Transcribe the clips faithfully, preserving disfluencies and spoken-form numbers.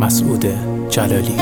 مسعود جلالی.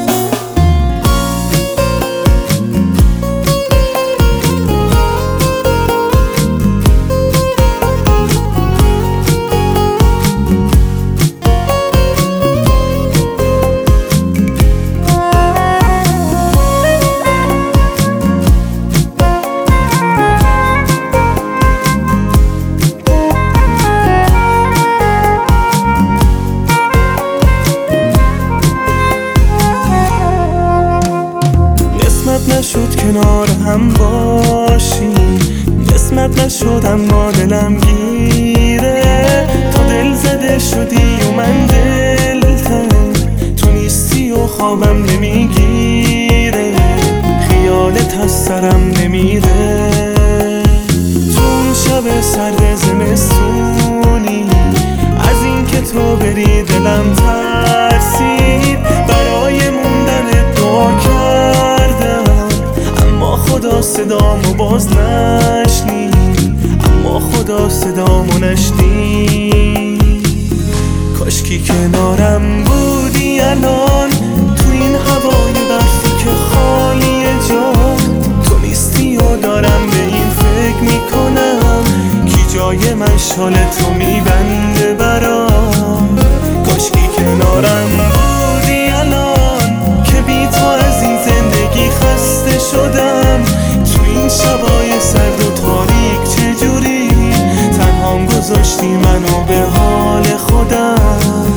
نشد کنار هم باشیم، قسمت نشد اما دلم گیره. تو دل زده شدی و من دلتنگ، تو نیستی و خوابم نمیگیره، خیالت از سرم نمیره. تو اون شب سرد زمستونی، از این که تو بری دلم ترسید، برای موندن دعا کردم اما خدا صدامو باز نشنید، اما خدا صدامو نشنید. کاشکی کنارم بودی الان، تو این هوای برفی که خالی جان، تو نیستی و دارم به این فکر میکنم کی جای من شال تو میبنده برام. کاشکی کنارم بودی الان که بی تو از این زندگی خسته شدم. تو این شبای سرد و تاریک چجوری تنهام گذاشتی منو به حال خودم.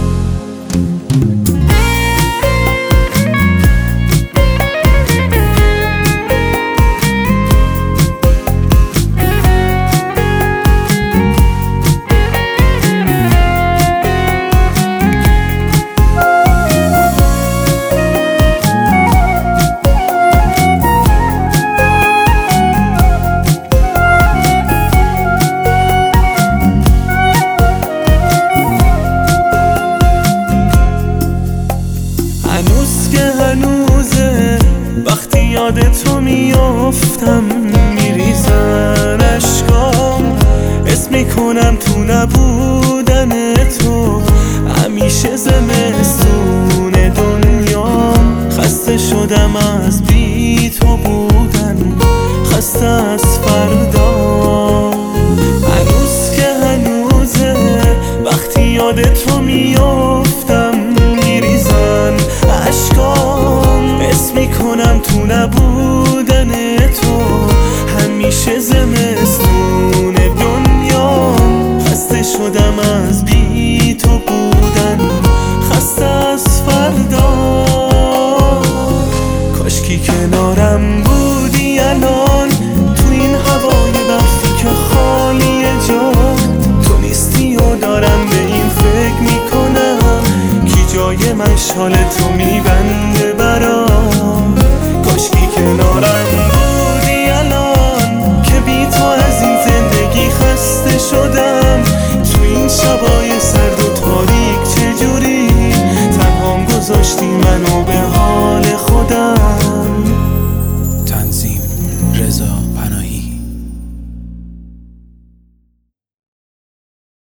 هنوز که هنوزه وقتی یاد تو میافتم، میریزن اشکام، اسم میکنم تو نبودن تو همیشه زمستون دنیام. خسته شدم از بی تو بودن، خسته از فردا. هنوز که هنوزه وقتی یاد تو میافتم، میریزن اشکام، اسم میکنم تو نبودن تو همیشه زمستون دنیام. خسته شدم از بی تو بودن، خسته از فردا. کاشکی کنارم بودی الان، تو این هوای برفی که خالی جان، تو نیستی و دارم به این فکر میکنم کی جای من شال تو میبنده برام. کاشکی کنارم بودی الان که بی تو از این زندگی خسته شدم. تو این شبای سرد و تاریک چجوری تنهام گذاشتی